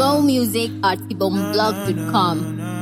Mo music at ibomblog.com.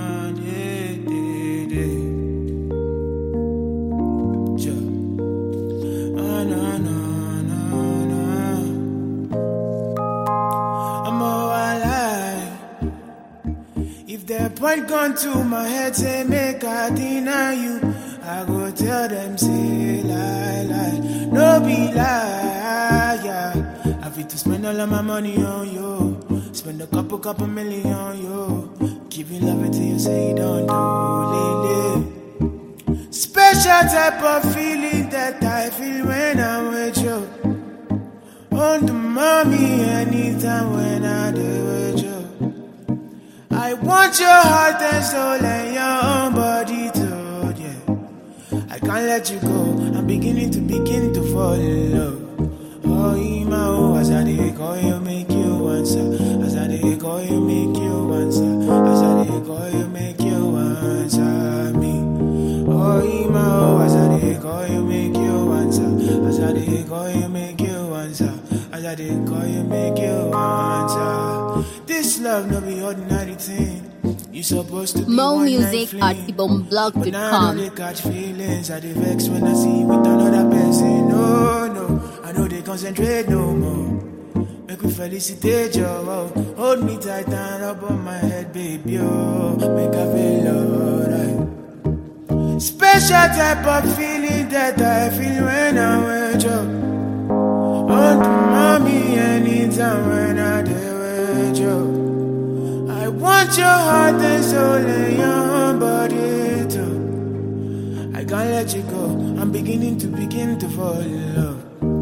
If the point gone to my head, say make I deny you, I go tell them say lie, no be lie, yeah. I fit to spend all of my money on you, spend a couple million on you, give you love until you say you don't do, lily. Special type of feeling that I feel when I'm with you. On the mommy anytime when I do with you. I want your heart and soul and your own body too, yeah. I can't let you go, I'm beginning to fall in love. Oh, Ima, oh, as I dey call you, make you answer. As I dey call you, make you answer. As I dey call you, make you answer me. Oh, Ima, oh, as I dey call you, make you answer. As I dey call you, make you answer. As I dey call you, make you answer. This love no be ordinary thing. You supposed to be Mo one music night at fling. But now I ibomblog.com. know they catch feelings. I dey vex when I see you with another person. No, I know they concentrate no more. Make we felicitate you. Oh. Hold me tight and up on my head, baby. Oh, make I feel alright. Special type of feeling that I feel when I'm with you. On to mommy anytime when I do with you. I want your heart and soul and your body too. I can't let you go, I'm beginning to fall in love.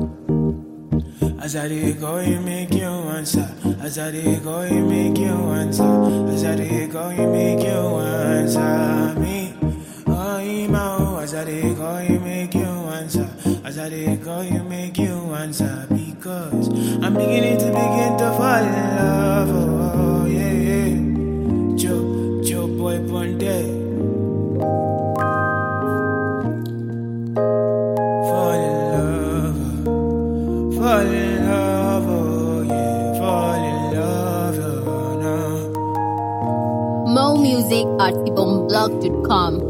As I dey call you, make you answer. As I dey call you, make you answer. As I dey call you, make you answer me. Oh, Ima, oh, as I dey call you, make you answer. As I dey call you, make you answer. Because I'm beginning to fall in love. Oh, yeah. Joe boy Ponde. Fall in love, oh yeah, fall in love, oh no. Mo music at ibomblog.com.